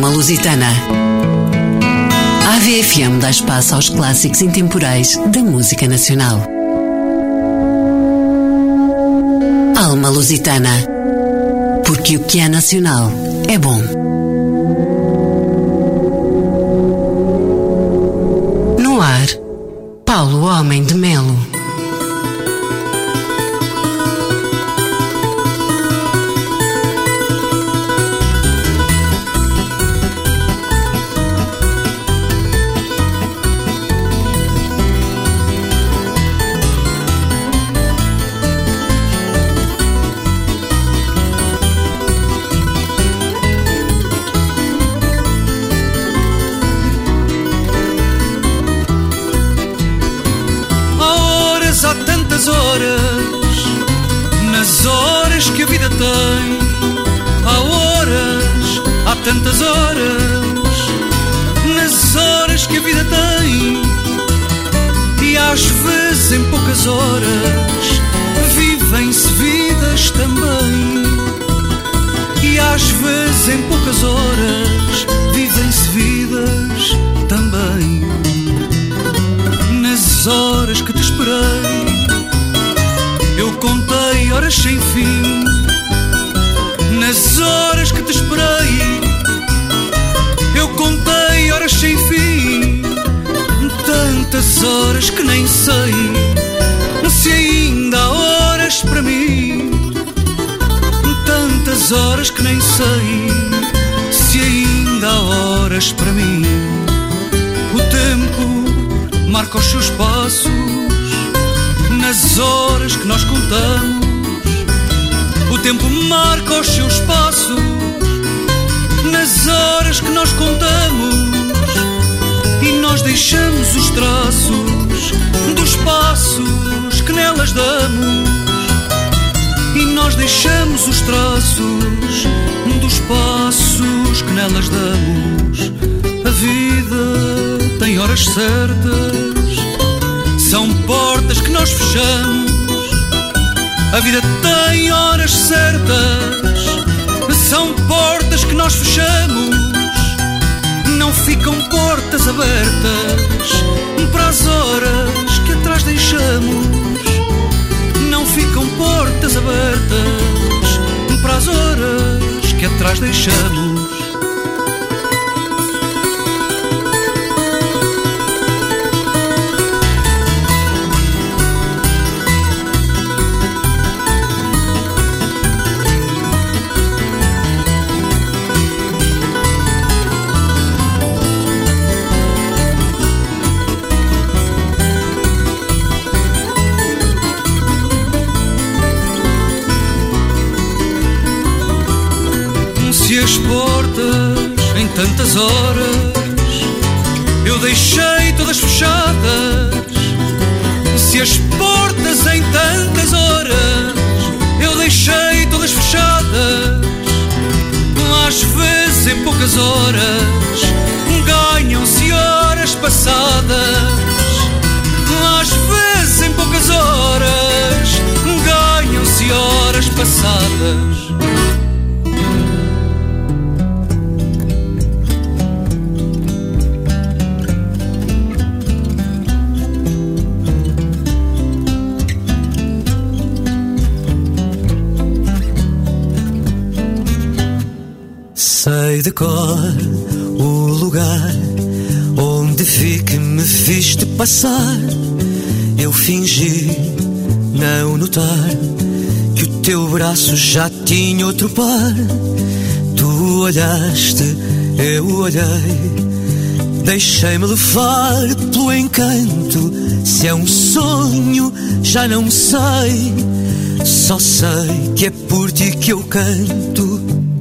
Alma Lusitana. A AVFM dá espaço aos clássicos intemporais da música nacional. Alma Lusitana. Porque o que é nacional é bom. No ar, Paulo Homem de Melo. Nas horas que a vida tem, há horas, há tantas horas, nas horas que a vida tem, e às vezes em poucas horas vivem-se vidas também, e às vezes em poucas horas vivem-se vidas também. Nas horas que te esperei, eu contei horas sem fim. Nas horas que te esperei, eu contei horas sem fim. Tantas horas que nem sei se ainda há horas para mim. Tantas horas que nem sei se ainda há horas para mim. O tempo marca os seus passos nas horas que nós contamos. O tempo marca os seus passos nas horas que nós contamos, e nós deixamos os traços dos passos que nelas damos, e nós deixamos os traços dos passos que nelas damos. A vida tem horas certas, são portas que nós fechamos. A vida tem horas certas, são portas que nós fechamos. Não ficam portas abertas para as horas que atrás deixamos. Não ficam portas abertas para as horas que atrás deixamos. Se as portas em tantas horas eu deixei todas fechadas, se as portas em tantas horas eu deixei todas fechadas, às vezes em poucas horas ganham-se horas passadas, às vezes em poucas horas ganham-se horas passadas. Sei de cor o lugar onde vi que me viste passar. Eu fingi não notar que o teu braço já tinha outro par. Tu olhaste, eu olhei, deixei-me levar pelo encanto. Se é um sonho, já não sei, só sei que é por ti que eu canto.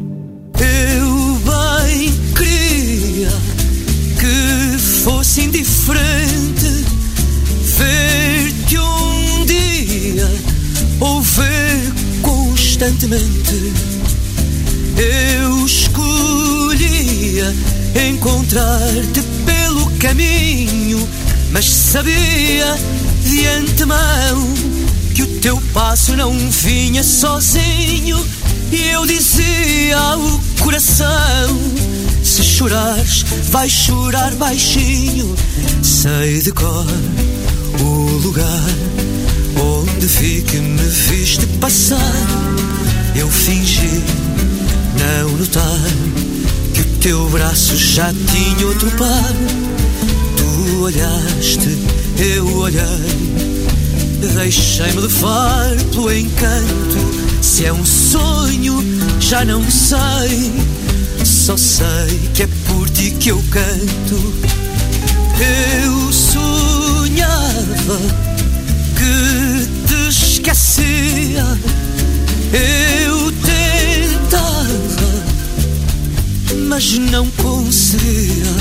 Fosse indiferente ver-te um dia ou ver constantemente. Eu escolhia encontrar-te pelo caminho, mas sabia de antemão que o teu passo não vinha sozinho. E eu dizia ao coração: se chorares, vais chorar baixinho. Sei de cor o lugar onde vi que me viste passar. Eu fingi não notar que o teu braço já tinha outro par. Tu olhaste, eu olhei, deixei-me levar pelo encanto. Se é um sonho, já não sei. Só sei que é por ti que eu canto. Eu sonhava que te esquecia. Eu tentava, mas não conseguia.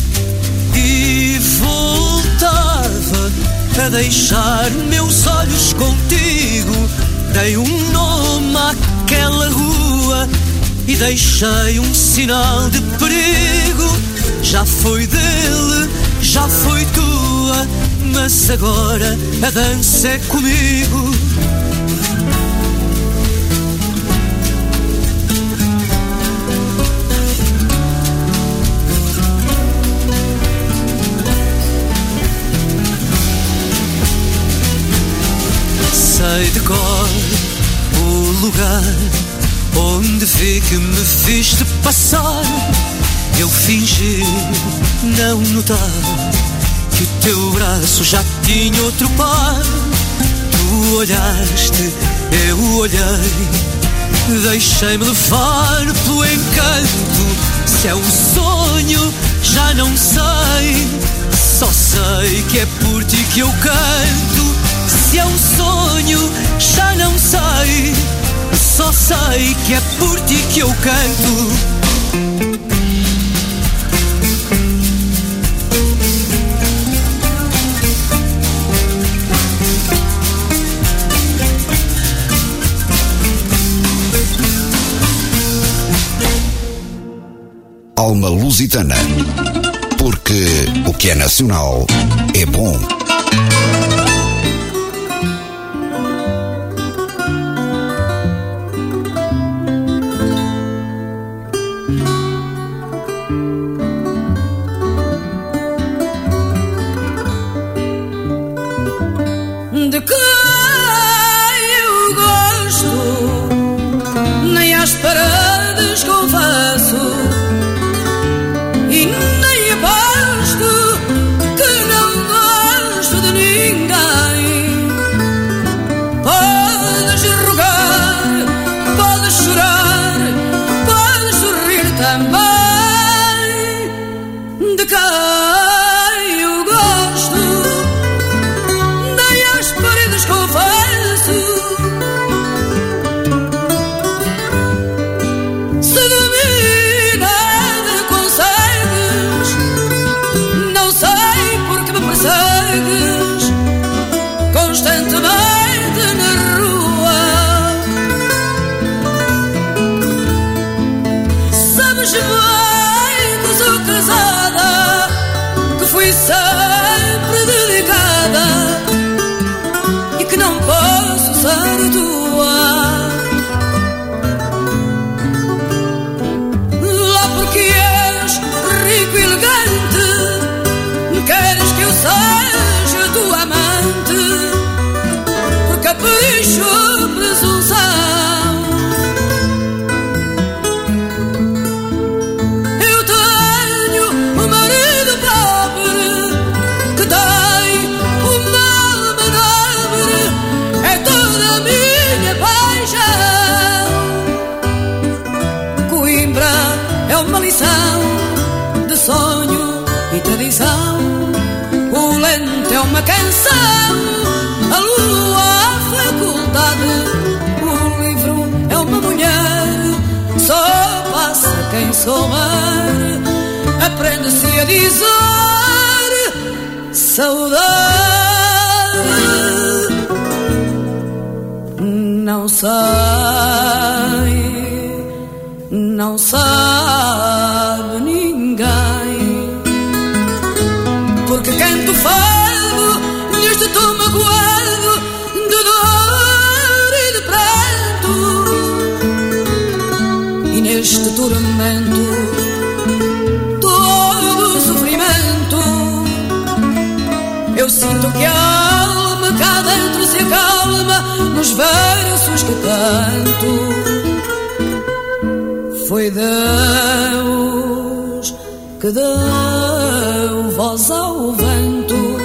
E voltava a deixar meus olhos contigo. Dei um nome àquela rua e deixei um sinal de perigo. Já foi dele, já foi tua, mas agora a dança é comigo. Sei de cor o lugar onde vi que me viste passar. Eu fingi não notar que o teu braço já tinha outro par. Tu olhaste, eu olhei, deixei-me levar pelo encanto. Se é um sonho, já não sei. Só sei que é por ti que eu canto. Se é um sonho, já não sei. Só sei que é por ti que eu canto. Alma Lusitana, porque o que é nacional é bom. De quem eu gosto, nem às paredes confesso, e nem aposto que não gosto de ninguém. Podes rogar, podes chorar, podes sorrir também. De quem eu gosto, nem às paredes confesso. Se de mim nada consegues, não sei porque me persegues constantemente na rua. Sabes bem que sou casada, que fui sempre dedicada e que não posso ser tua. Lá porque és rico e elegante, queres que eu seja tua amante, por capricho ou presunção. Eu tenho um marido pobre que tem uma alma nobre, é toda a minha paixão. Coimbra é uma lição de sonho e tradição. O lento é uma canção, a lua a faculdade. O livro é uma mulher, só passa quem souber. Aprende-se a dizer saudade. Não sei, não sabe ninguém, porque canto fado neste tom magoado de dor e de pranto, e neste tormento Sinto que a alma cá dentro se acalma nos versos que canto. Foi Deus que deu voz ao vento,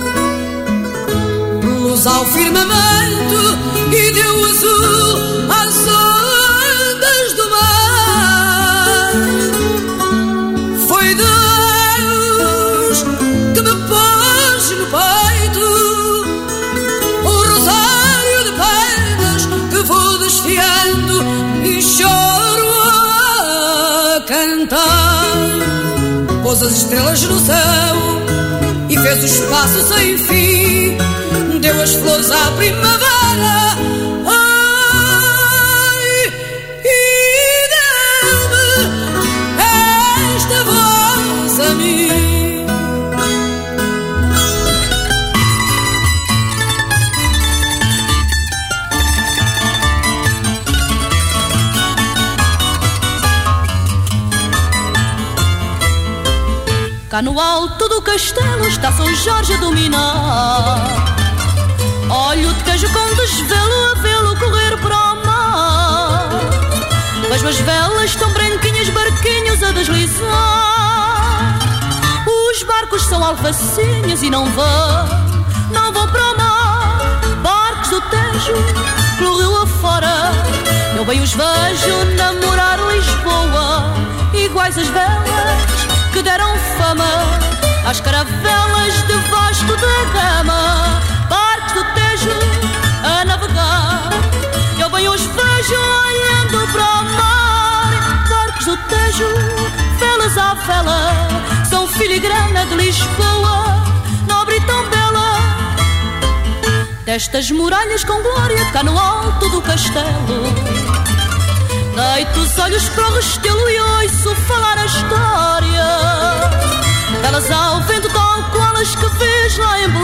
luz ao firmamento e deu azul às ondas do mar. Foi Deus que me pôs no peito o rosário de penas que vou desfiando e choro a cantar. Pôs as estrelas no céu e fez o espaço sem fim, deu as flores à primavera, ai, e deu-me esta voz a mim. Cá no alto do castelo está São Jorge a dominar. Olho o tejo com desvelo a vê-lo correr para o mar. Vejo as velas tão branquinhas, barquinhos a deslizar. Os barcos são alfacinhas e não vão para o mar. Barcos do Tejo, pelo rio afora, eu bem os vejo namorar Lisboa, iguais as velas que deram fama às caravelas de Vasco da Gama. Barcos do Tejo a navegar, eu bem os vejo olhando para o mar. Barcos do Tejo, velas à vela, são filigrana de Lisboa, nobre e tão bela. Destas muralhas com glória, cá no alto do castelo, deito os olhos para o restelo e ouço falar a história delas ao vento, tal qual as que vês lá em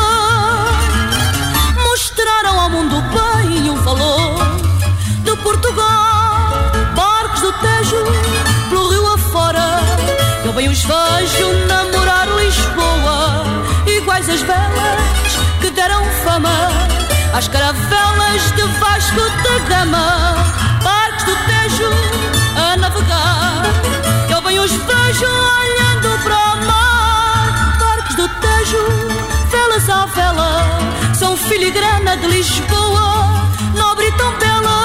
Belém. Mostraram ao mundo bem o valor de Portugal. Barcos do Tejo, pelo rio afora, eu bem os vejo namorar Lisboa, iguais as velas que deram fama às caravelas de Vasco da Gama. Barcos do Tejo a navegar, eu bem os vejo olhando para o mar. Barcos do Tejo, velas à vela, são filigrana de Lisboa, nobre e tão bela.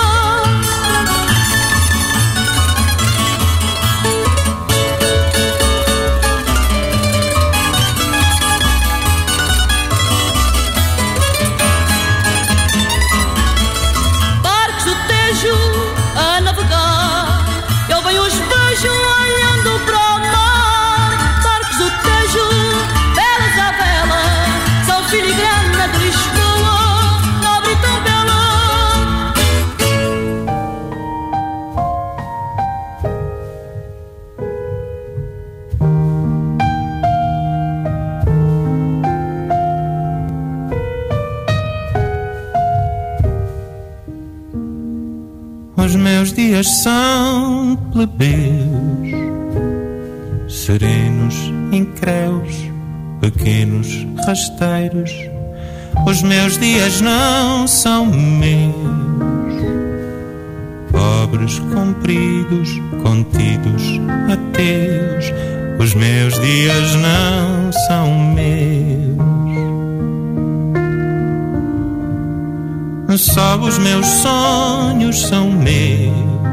Os meus dias são plebeus, serenos, incréus, pequenos rasteiros. Os meus dias não são meus, pobres, compridos, contidos, ateus. Os meus dias não são meus. Só os meus sonhos são meus,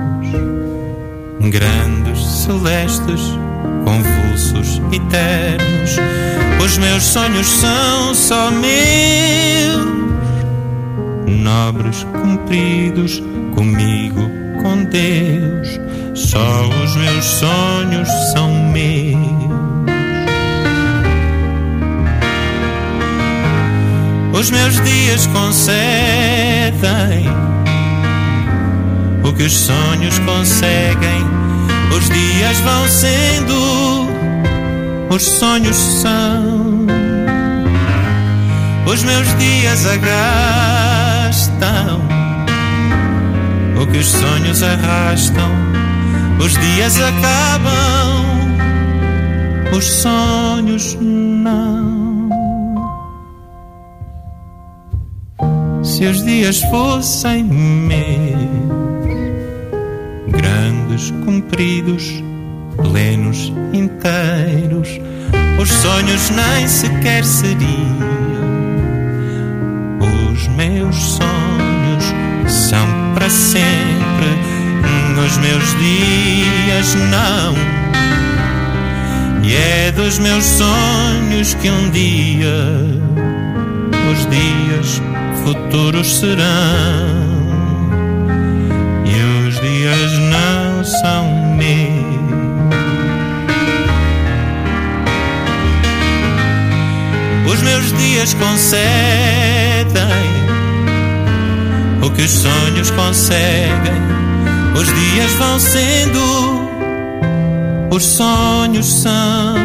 grandes, celestes, convulsos, eternos. Os meus sonhos são só meus, nobres, cumpridos, comigo, com Deus. Só os meus sonhos são meus. Os meus dias concedem o que os sonhos conseguem. Os dias vão sendo, os sonhos são. Os meus dias agastam o que os sonhos arrastam. Os dias acabam, os sonhos não. se os dias fossem meus, grandes, compridos, plenos, inteiros, os sonhos nem sequer seriam. Os meus sonhos são para sempre, os meus dias não. E é dos meus sonhos que um dia os dias futuros serão. E os dias não são meus. Os meus dias concedem o que os sonhos conseguem. Os dias vão sendo, os sonhos são.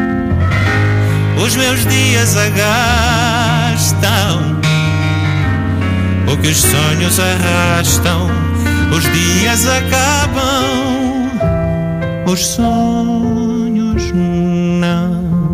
Os meus dias agastam o que os sonhos arrastam. Os dias acabam, os sonhos não.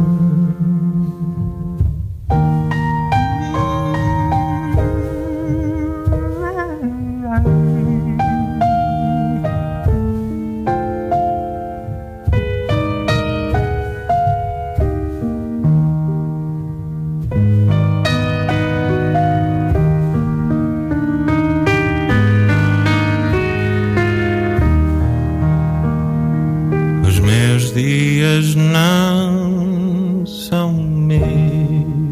Dias não são meus.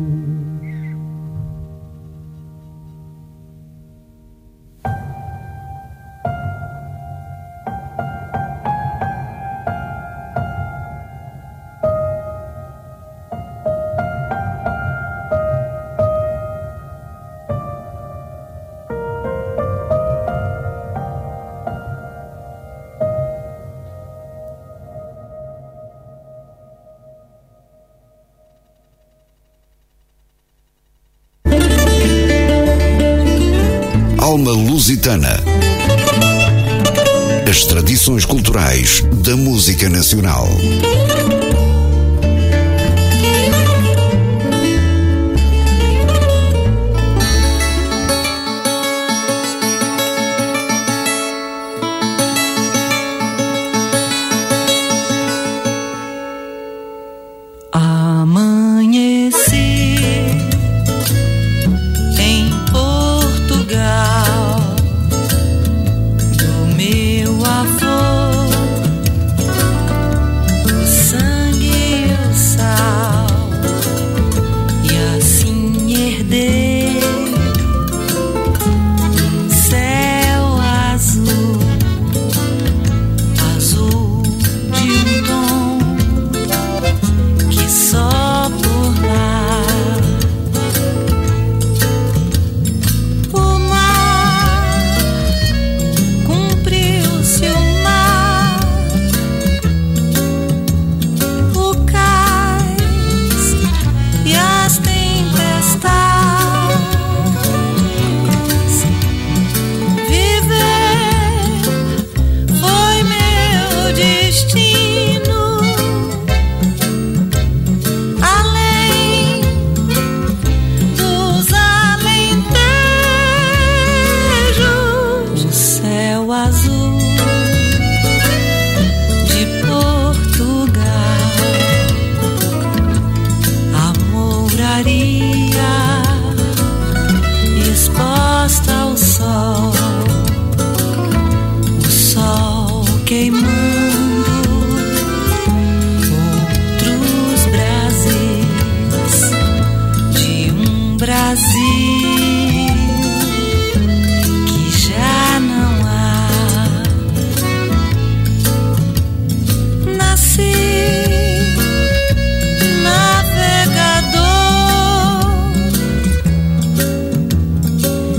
Alma Lusitana. As tradições culturais da música nacional.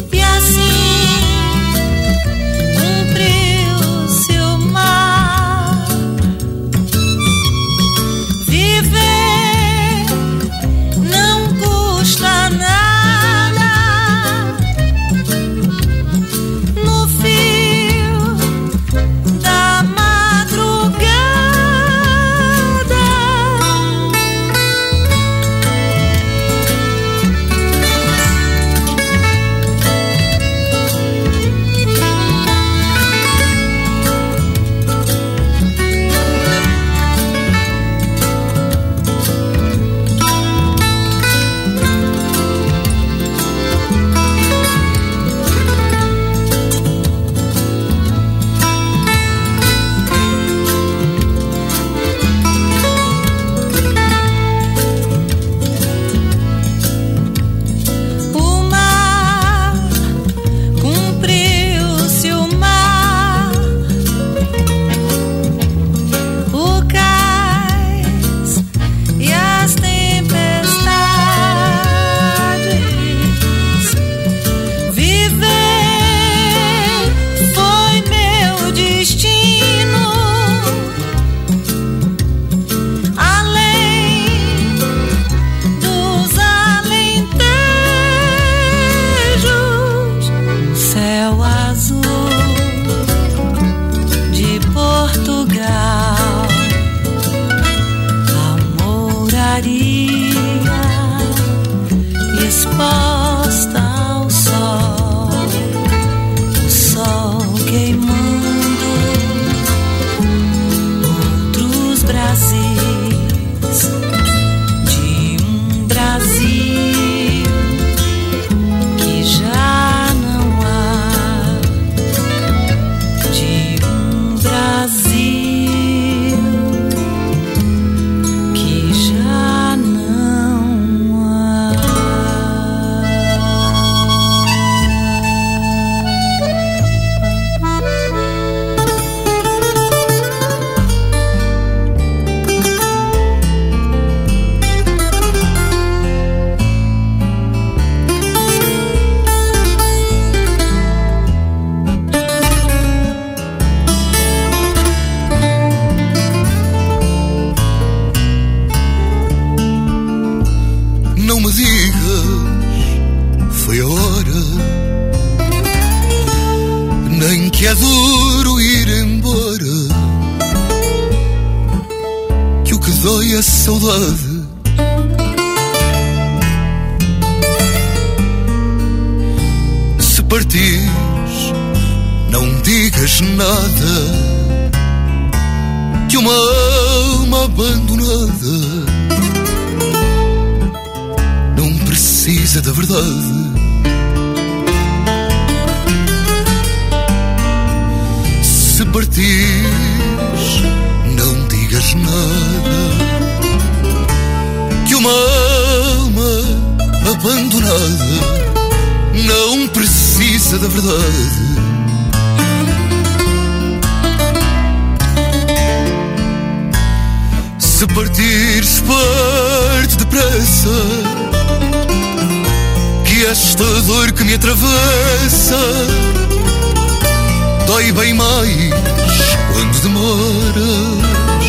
Cumpriu-se o mar. dói a saudade. Se partires, não digas nada, que uma alma abandonada não precisa da verdade. Se partires, não digas nada, que uma alma abandonada não precisa da verdade. Se partires, parte depressa, que esta dor que me atravessa dói bem mais quando demoras.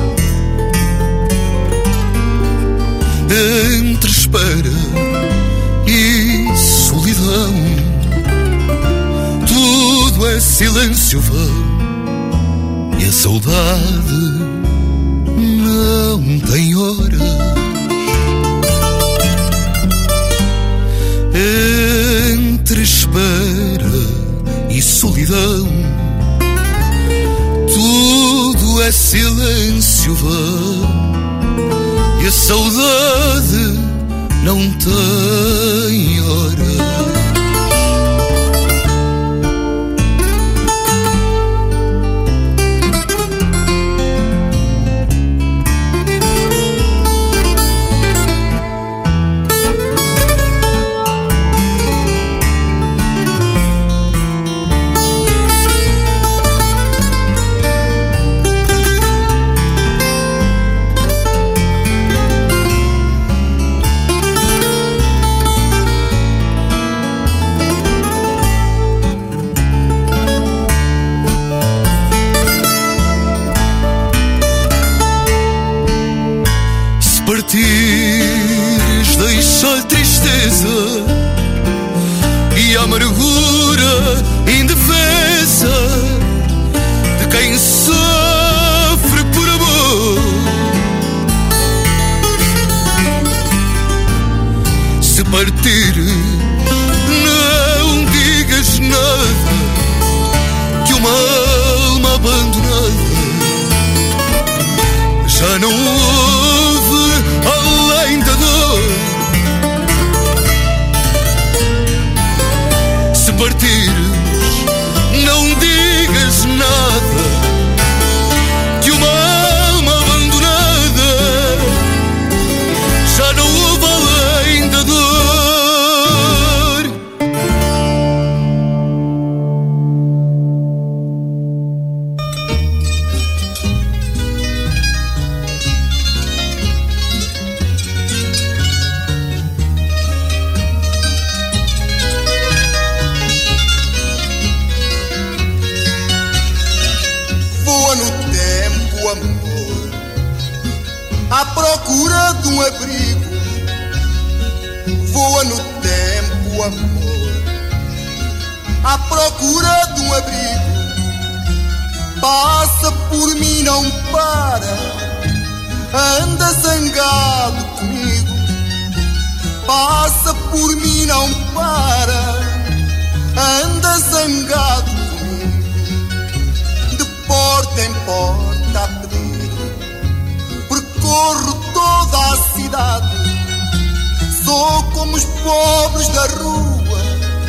Entre espera e solidão, tudo é silêncio vão, e a saudade não tem horas. Entre espera e solidão, tudo é silêncio vão, e a saudade não tem horas. Partires, deixa a tristeza e a amargura indefesa de quem sofre por amor. Se partires, não digas nada, que uma alma abandonada já não ouve além da dor. Se partires, não digas nada, que uma alma abandonada já não ouve além da dor. À procura de um abrigo, voa no tempo, amor. À procura de um abrigo, passa por mim, não para, anda zangado comigo. Passa por mim, não para, anda zangado comigo. De porta em porta a pedir, percorro toda a cidade, sou como os pobres da rua,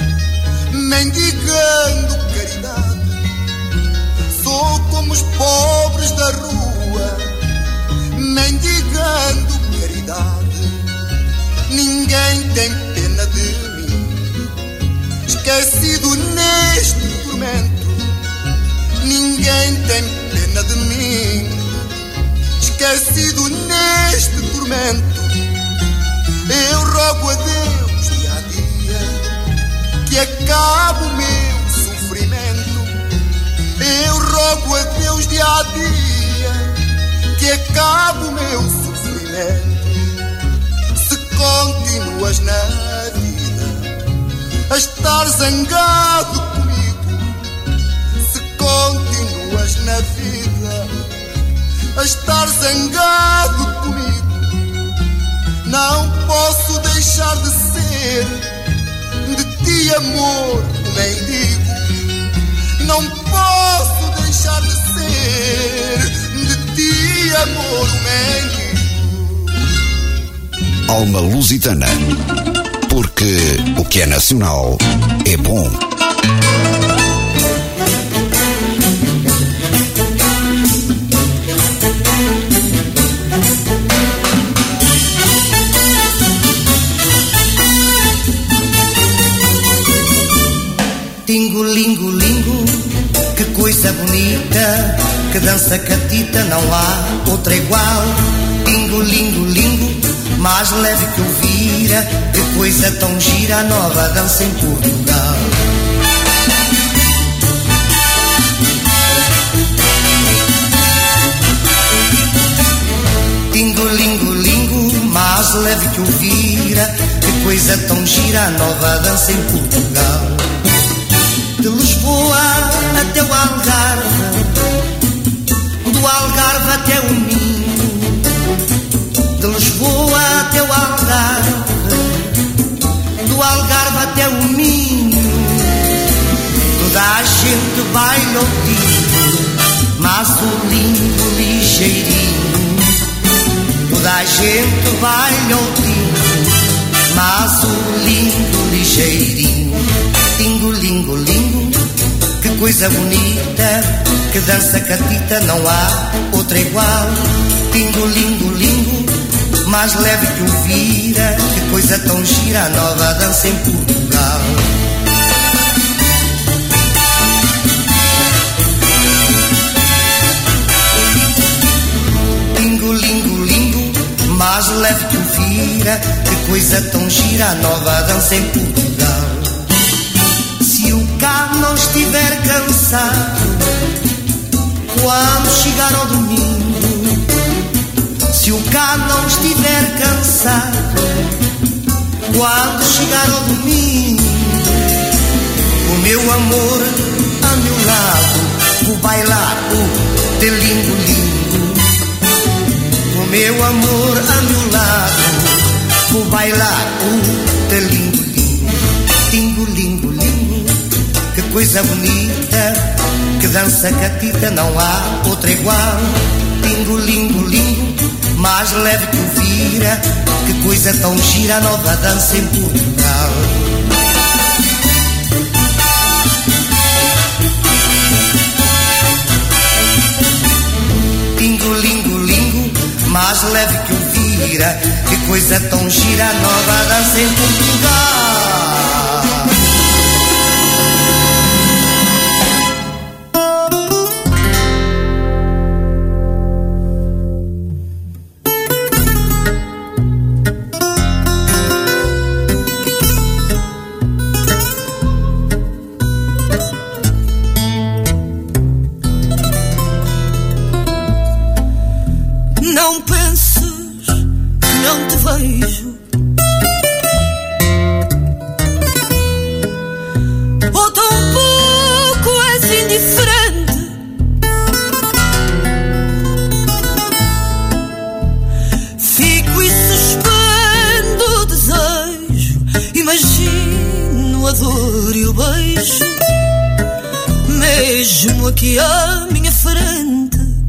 mendigando caridade. Sou como os pobres da rua, mendigando caridade. Ninguém tem pena de mim, esquecido neste tormento. Ninguém tem pena de mim, esquecido neste tormento. Eu rogo a Deus dia a dia que acabe o meu sofrimento. Eu rogo a Deus dia a dia que acabe o meu sofrimento. Se continuas na vida a estar zangado comigo, se continuas na vida a estar zangado Não posso deixar de ser de ti, amor, o mendigo. Não posso deixar de ser de ti, amor, o mendigo. Alma lusitana, porque o que é nacional é bom. Lingo, lingo, lingo, que coisa bonita, que dança catita, não há outra igual. Lingo, lingo, lingo, mais leve que o vira, que coisa tão gira, a nova dança em Portugal. Lingo, lingo, lingo, mais leve que o vira, que coisa tão gira, a nova dança em Portugal. De Lisboa até o Algarve, do Algarve até o Minho, de Lisboa até o Algarve, do Algarve até o Minho, toda a gente baila o tinho, mas o lindo ligeirinho, toda a gente baila o tinho, mas o lindo ligeirinho. Lingo, lingo, lingo, que coisa bonita, que dança catita, não há outra igual. Lingo, lingo, lingo, mais leve que o vira, que coisa tão gira, a nova dança em Portugal. Lingo, lingo, lingo, mais leve que o vira, que coisa tão gira, a nova dança em Portugal. Se o carro não estiver cansado, quando chegar ao domingo, se o carro não estiver cansado, quando chegar ao domingo, o meu amor a meu lado, vou bailar o telingo-lingo. O meu amor a meu lado, vou bailar o telingo-lingo. Lingo, lingo, lingo, que coisa bonita, que dança catita, não há outra igual. Lingo, lingo, lingo, mais leve que o vira, que coisa tão gira, a nova dança em Portugal. Lingo, lingo, lingo, mais leve que o vira, que coisa tão gira, a nova dança em Portugal. Não penses que não te vejo, ou tão pouco és indiferente. Fico e suspendo o desejo, imagino a dor e o beijo, mesmo aqui à minha frente.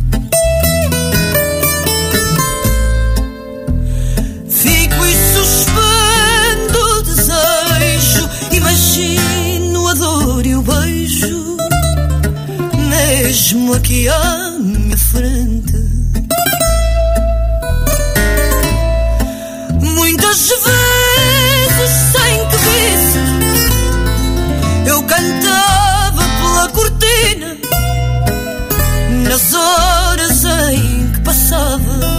Imagino a dor e o beijo, mesmo aqui à minha frente. Muitas vezes, sem que visses, eu cantava pela cortina, nas horas em que passava.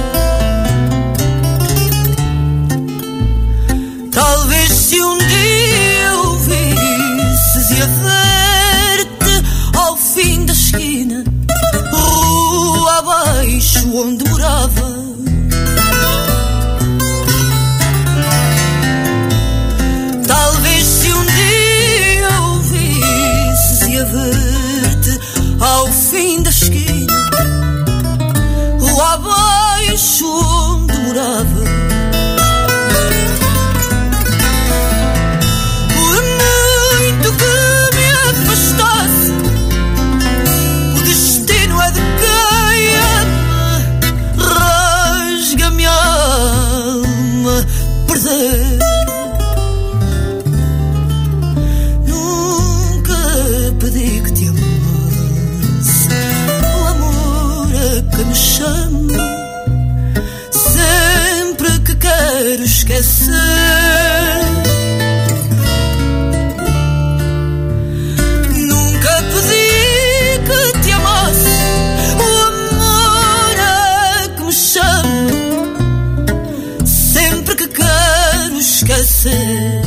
Talvez se um dia eu visses e a ver-te ao fim da esquina, rua abaixo onde morava, talvez se um dia eu visses e a ver-te ao fim da esquina, rua abaixo onde morava, esquecer. Nunca pedi que te amasse, o amor é que me chama sempre que quero esquecer.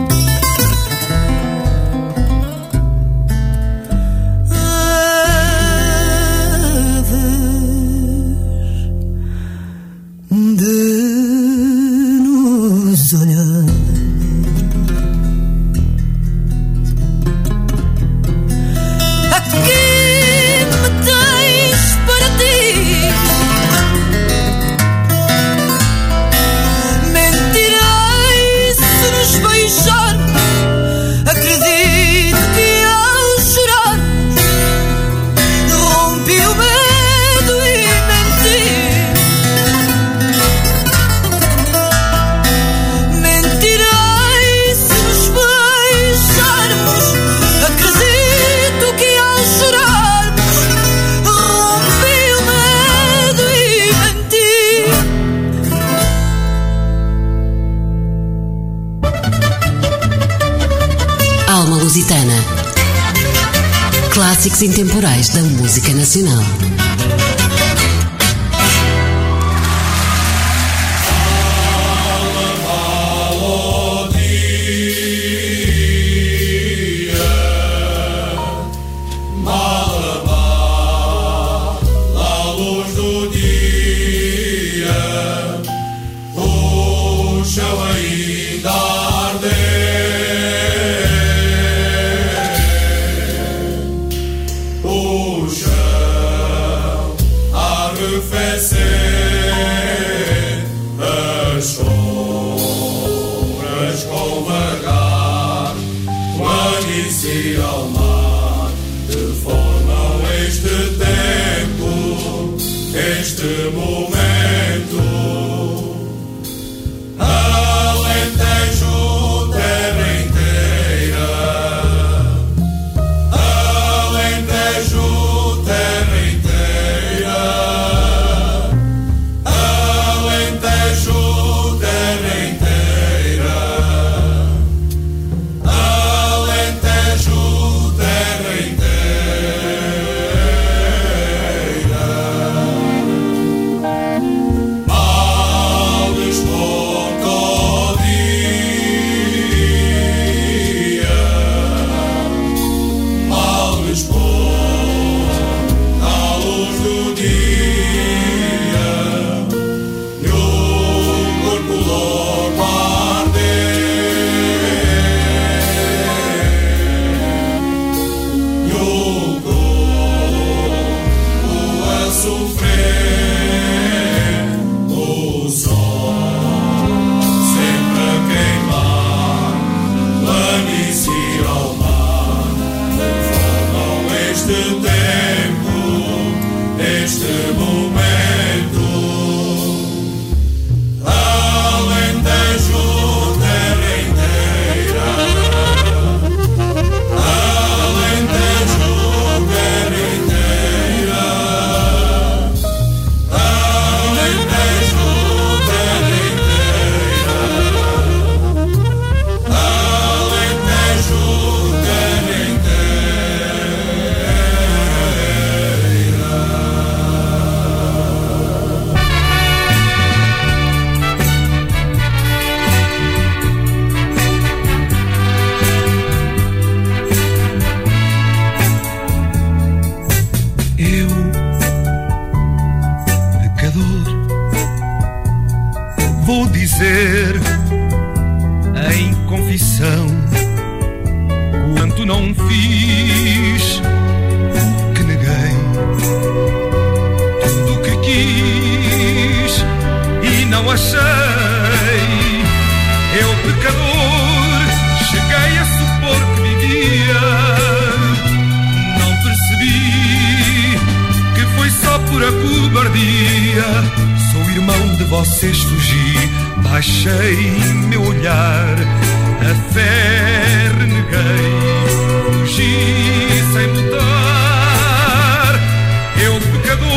Clássicos intemporais da música nacional.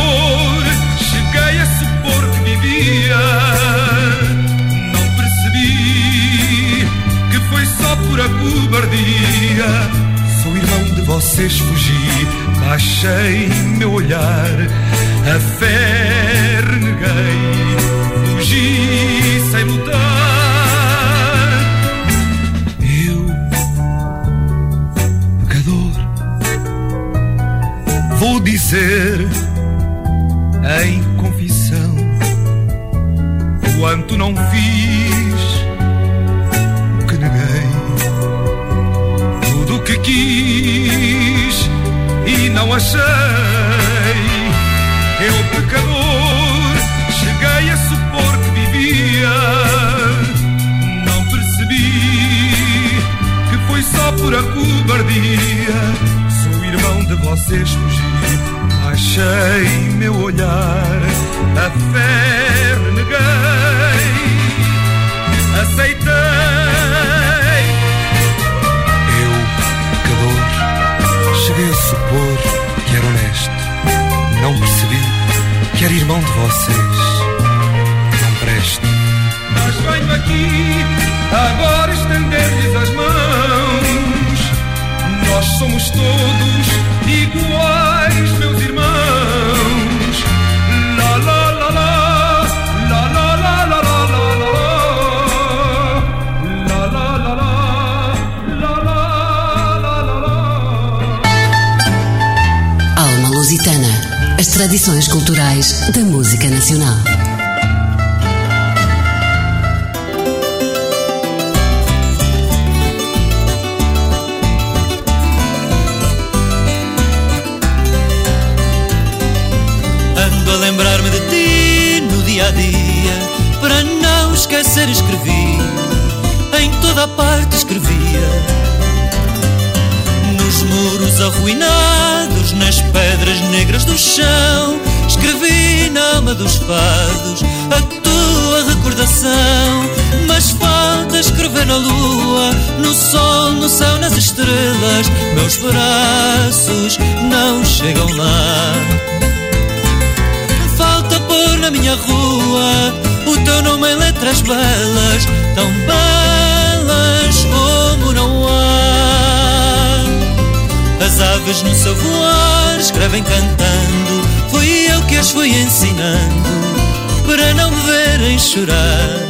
Cheguei a supor que vivia, não percebi baixei meu olhar, a fé reneguei, fugi sem lutar. Eu, pecador, vou dizer em confissão quanto não fiz, o que neguei, tudo o que quis e não achei. Eu, pecador, cheguei a supor que vivia, não percebi que foi só por a cobardia. Sou irmão de vocês, fugi, baixei meu olhar, a fé reneguei, aceitei. Eu, pecador, cheguei a supor que era honesto, não percebi que era irmão de vocês, não presto. Mas venho aqui agora estender-lhes as mãos, nós somos todos iguais, meus irmãos. La la la la, la la la la la la la la la la la. Alma Lusitana, as tradições culturais da música nacional. Ando a lembrar-me de ti no dia a dia, para não esquecer escrevi, em toda a parte escrevia, nos muros arruinados, nas pedras negras do chão, escrevi na alma dos fados a tua recordação. Mas falta escrever na lua, no sol, no céu, nas estrelas, meus braços não chegam lá. Falta pôr na minha rua o teu nome em letras belas, tão belas como não há. As aves no seu voar escrevem cantando, fui eu que as fui ensinando para não me verem chorar.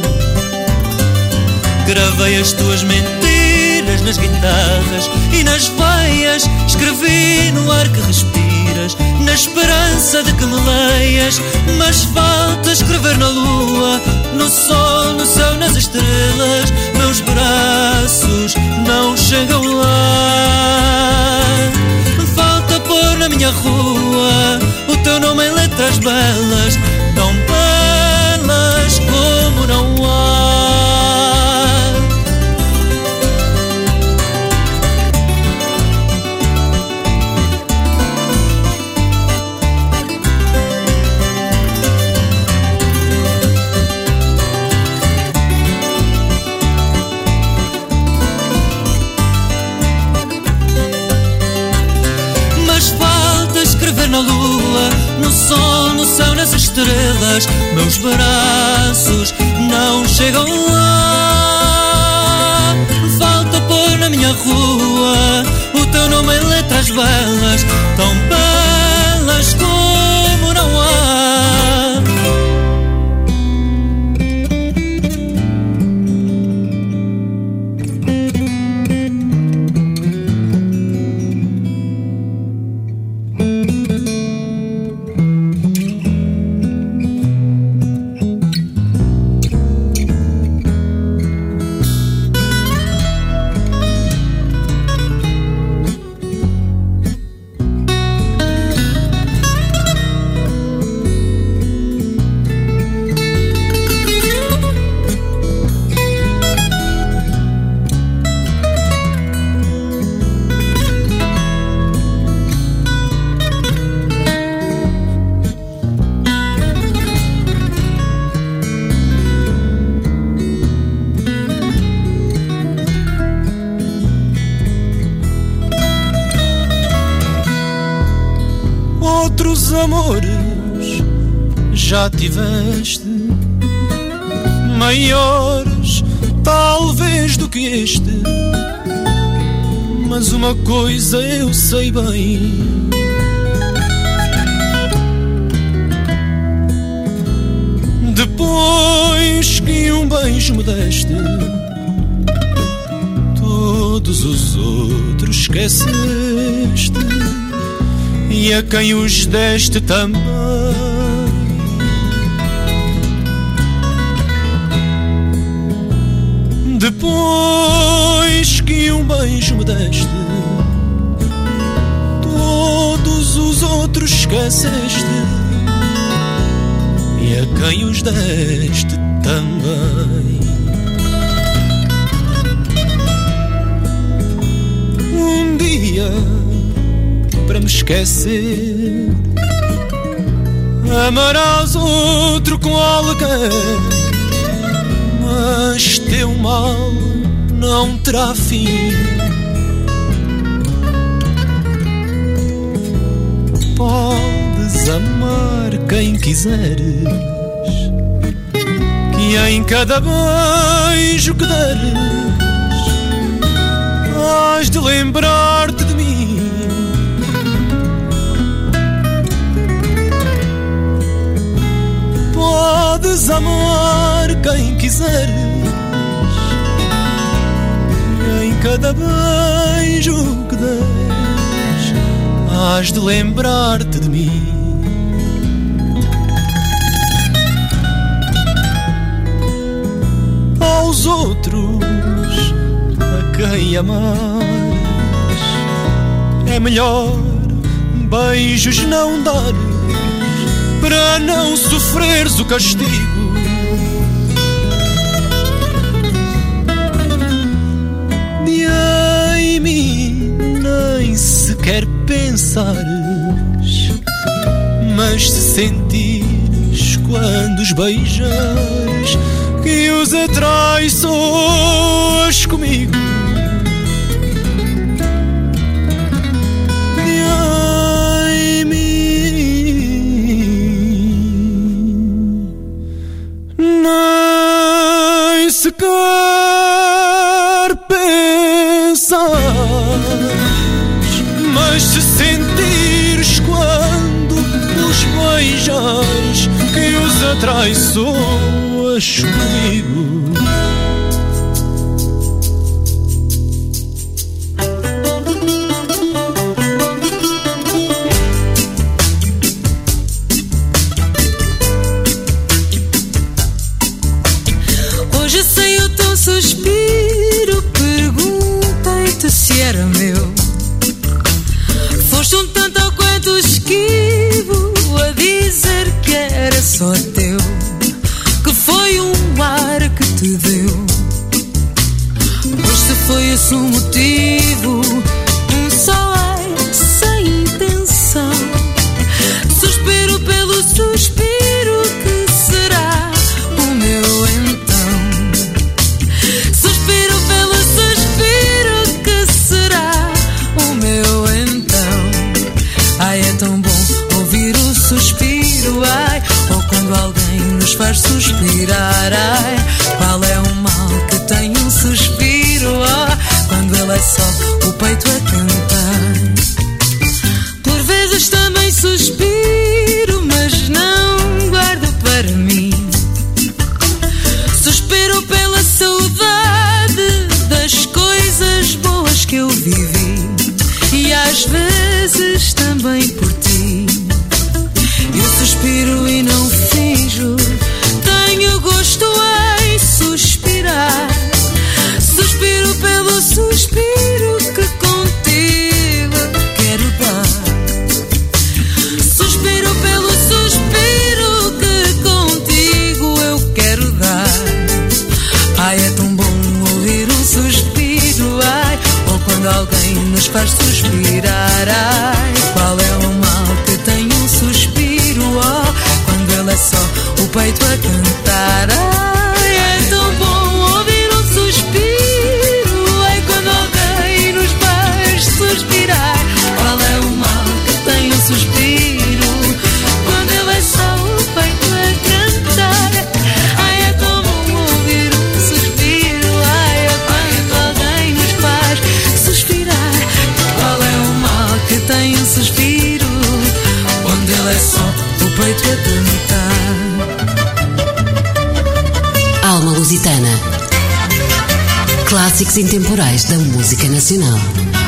Gravei as tuas mentiras nas guitarras e nas veias, escrevi no ar que respiras, na esperança de que me leias. Mas falta escrever na lua, no sol, no céu, nas estrelas, meus braços não chegam lá. Falta pôr na minha rua o teu nome em letras belas, tão belas como não há. Na lua, no sol, no céu, nas estrelas, meus braços não chegam lá. Falta pôr na minha rua o teu nome em letras belas, tão belas como não há. Outros amores já tiveste, maiores talvez do que este, mas uma coisa eu sei bem, beijo me deste, todos os outros esqueceste, e a quem os deste também. Depois que um beijo me deste, todos os outros esqueceste, e a quem os deste também. Um dia, para me esquecer, amarás outro com alguém, mas teu mal não terá fim. Podes amar quem quiseres, que em cada beijo que deres has de lembrar-te de mim. Podes amar quem quiseres, e em cada beijo que des has de lembrar-te de mim. Aos outros a quem amares é melhor beijos não dares, para não sofreres o castigo. De em mim nem sequer pensares, mas se sentires quando os beijares que os atraiçoas comigo. De em mim nem sequer pensares, mas se sentires quando os beijares que os atraiçoas comigo. Hoje sei o teu suspiro, perguntei-te se era meu. Foste um tanto ao quanto esquivo a dizer que era só teu, que foi um ar que te deu. Pois se foi esse o motivo, só ai sem intenção. Suspiro pelo suspiro que será o meu então. Suspiro pelo suspiro que será o meu então. Ai, é tão bom ouvir o suspiro, ai, ou quando alguém nos faz suspirar, ai, qual é o mal que tem um suspiro, oh, quando ele é só o peito a cantar. Por vezes também suspiro, mas não guardo para mim. Suspiro pela saudade das coisas boas que eu vivi, e às vezes também por ti. Eu suspiro e não finjo, tenho gosto em suspirar. Suspiro pelo suspiro que contigo quero dar. Suspiro pelo suspiro que contigo eu quero dar. Ai, é tão bom ouvir um suspiro, ai, ou quando alguém nos faz suspirar, ai, qual é o mal que tem um suspiro, oh, quando ele é só o peito a cantar. Ai, é tão bom ouvir um suspiro, ai, quando alguém nos faz suspirar. Qual é o mal que tem um suspiro, quando ele é só o peito a cantar. Ai, é tão bom ouvir um suspiro, ai, quando alguém nos faz suspirar. Qual é o mal que tem um suspiro, quando ele é só o peito a cantar. Alma Lusitana. Clássicos intemporais da música nacional.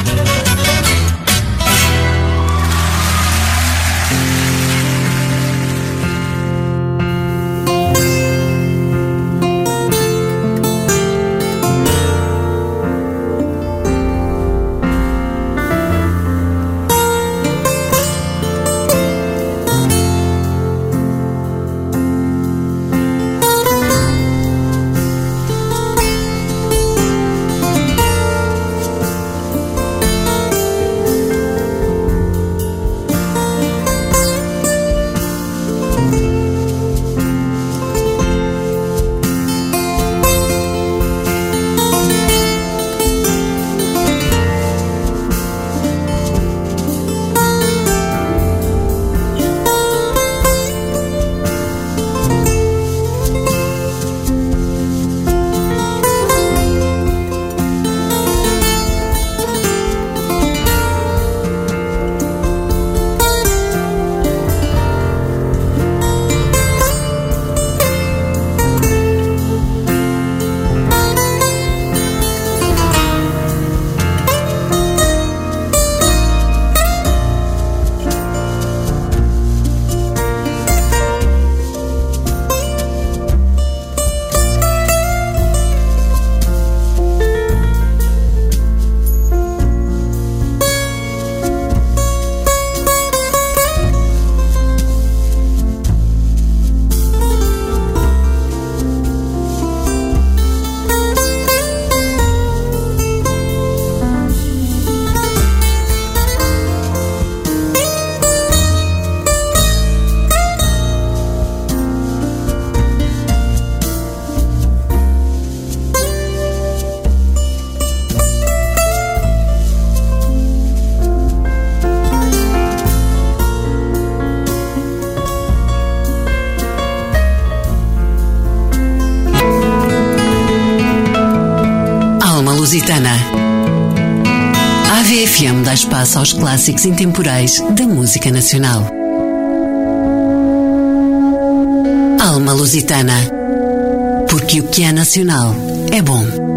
Lusitana. A AVFM dá espaço aos clássicos intemporais da música nacional. Alma Lusitana. Porque o que é nacional é bom.